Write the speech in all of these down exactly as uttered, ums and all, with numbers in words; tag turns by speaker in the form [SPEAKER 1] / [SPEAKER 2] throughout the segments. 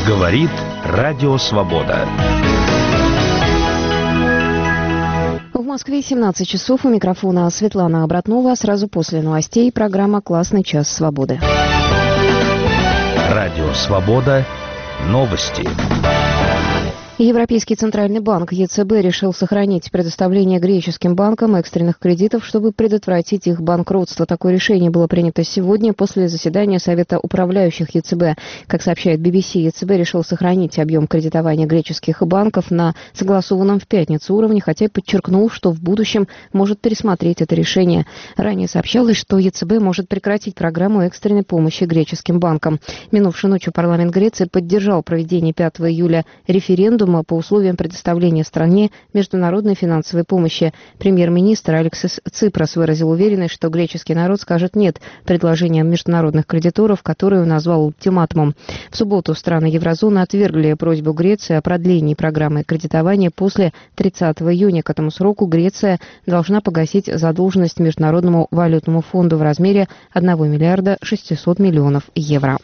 [SPEAKER 1] Говорит Радио Свобода.
[SPEAKER 2] В Москве семнадцать часов. У микрофона Светлана Обратнова. Сразу после новостей программа «Классный час свободы».
[SPEAKER 1] Радио Свобода. Новости.
[SPEAKER 2] Европейский центральный банк ЕЦБ решил сохранить предоставление греческим банкам экстренных кредитов, чтобы предотвратить их банкротство. Такое решение было принято сегодня после заседания Совета управляющих ЕЦБ. Как сообщает би би си, ЕЦБ решил сохранить объем кредитования греческих банков на согласованном в пятницу уровне, хотя и подчеркнул, что в будущем может пересмотреть это решение. Ранее сообщалось, что ЕЦБ может прекратить программу экстренной помощи греческим банкам. Минувшей ночью парламент Греции поддержал проведение пятого июля референдума по условиям предоставления стране международной финансовой помощи. Премьер-министр Алексис Ципрос выразил уверенность, что греческий народ скажет «нет» предложениям международных кредиторов, которые он назвал ультиматумом. В субботу страны еврозоны отвергли просьбу Греции о продлении программы кредитования после тридцатого июня. К этому сроку Греция должна погасить задолженность Международному валютному фонду в размере одного миллиарда шестисот миллионов евро.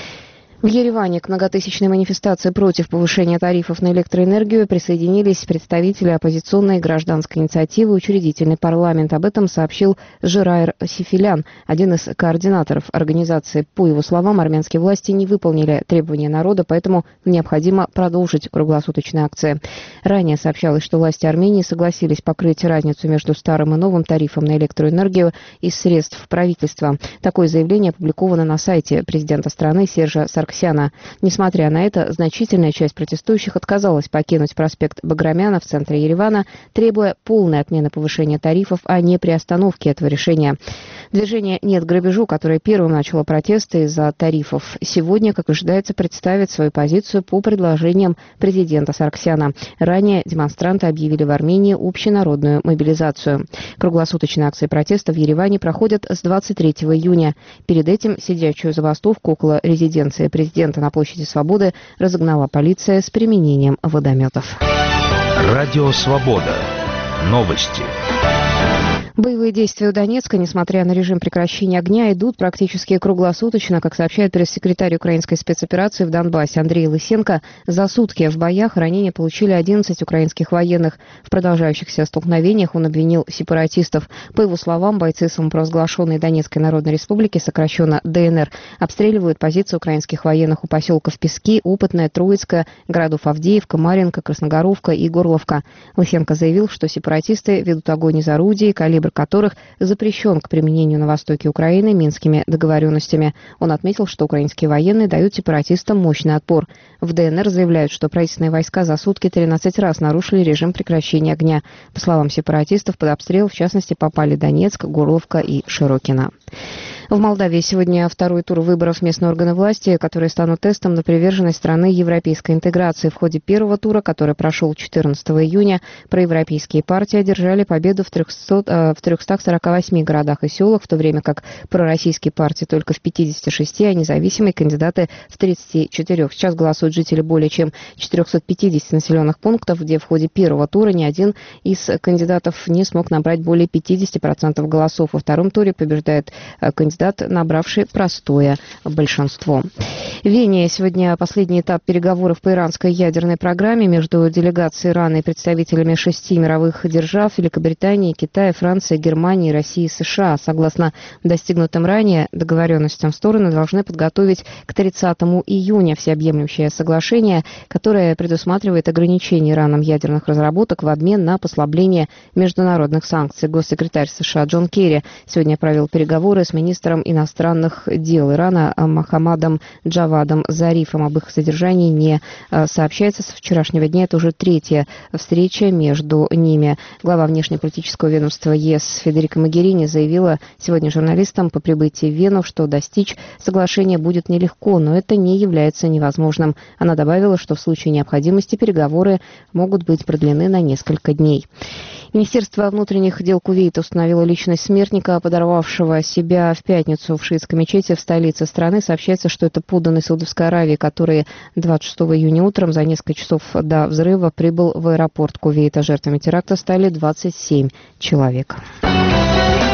[SPEAKER 2] В Ереване к многотысячной манифестации против повышения тарифов на электроэнергию присоединились представители оппозиционной гражданской инициативы «Учредительный парламент». Об этом сообщил Жерайр Сифилян, один из координаторов организации. По его словам, армянские власти не выполнили требования народа, поэтому необходимо продолжить круглосуточные акции. Ранее сообщалось, что власти Армении согласились покрыть разницу между старым и новым тарифом на электроэнергию из средств правительства. Такое заявление опубликовано на сайте президента страны Сержа Сарксяна. Несмотря на это, значительная часть протестующих отказалась покинуть проспект Баграмяна в центре Еревана, требуя полной отмены повышения тарифов, а не приостановки этого решения. Движение «Нет грабежу», которое первым начало протесты из-за тарифов, сегодня, как ожидается, представит свою позицию по предложениям президента Сарксяна. Ранее демонстранты объявили в Армении общенародную мобилизацию. Круглосуточные акции протеста в Ереване проходят с двадцать третьего июня. Перед этим сидячую забастовку около резиденции президента Президента на площади Свободы разогнала полиция с применением водометов.
[SPEAKER 1] Радио Свобода. Новости.
[SPEAKER 2] Боевые действия у Донецка, несмотря на режим прекращения огня, идут практически круглосуточно, как сообщает пресс-секретарь украинской спецоперации в Донбассе Андрей Лысенко. За сутки в боях ранения получили одиннадцать украинских военных. В продолжающихся столкновениях он обвинил сепаратистов. По его словам, бойцы самопровозглашенной Донецкой Народной Республики, сокращенно дэ эн эр, обстреливают позиции украинских военных у поселков Пески, Опытная, Троицкая, городов Авдеевка, Марьинка, Красногоровка и Горловка. Лысенко заявил, что сепаратисты ведут огонь из орудий, калибр которых запрещен к применению на востоке Украины минскими договоренностями. Он отметил, что украинские военные дают сепаратистам мощный отпор. В дэ эн эр заявляют, что правительственные войска за сутки тринадцать раз нарушили режим прекращения огня. По словам сепаратистов, под обстрел, в частности, попали Донецк, Горловка и Широкино. В Молдавии сегодня второй тур выборов в местные органы власти, которые станут тестом на приверженность страны европейской интеграции. В ходе первого тура, который прошел четырнадцатого июня, проевропейские партии одержали победу в трехстах, в трехстах сорока восьми городах и селах, в то время как пророссийские партии только в пятидесяти шести, а независимые кандидаты в тридцати четырёх. Сейчас голосуют жители более чем четырехсот пятидесяти населенных пунктов, где в ходе первого тура ни один из кандидатов не смог набрать более пятидесяти процентов голосов. Во втором туре побеждает кандидат, набравший простое большинство. В Вене сегодня последний этап переговоров по иранской ядерной программе между делегацией Ирана и представителями шести мировых держав – Великобритании, Китая, Франции, Германии, России и США. Согласно достигнутым ранее договоренностям, стороны должны подготовить к тридцатому июня всеобъемлющее соглашение, которое предусматривает ограничение Ираном ядерных разработок в обмен на послабление международных санкций. Госсекретарь США Джон Керри сегодня провел переговоры с министром иностранных дел Ирана Мохаммадом Джавадом Зарифом. Об их задержании не сообщается. С вчерашнего дня это уже третья встреча между ними. Глава внешнеполитического ведомства ЕС Федерика Могерини заявила сегодня журналистам по прибытии в Вену, что достичь соглашения будет нелегко, но это не является невозможным. Она добавила, что в случае необходимости переговоры могут быть продлены на несколько дней. Министерство внутренних дел Кувейта установило личность смертника, подорвавшего себя в пятницу в шиитской мечети в столице страны. Сообщается, что это подданный Саудовской Аравии, который двадцать шестого июня утром за несколько часов до взрыва прибыл в аэропорт Кувейта. Жертвами теракта стали двадцать семь человек.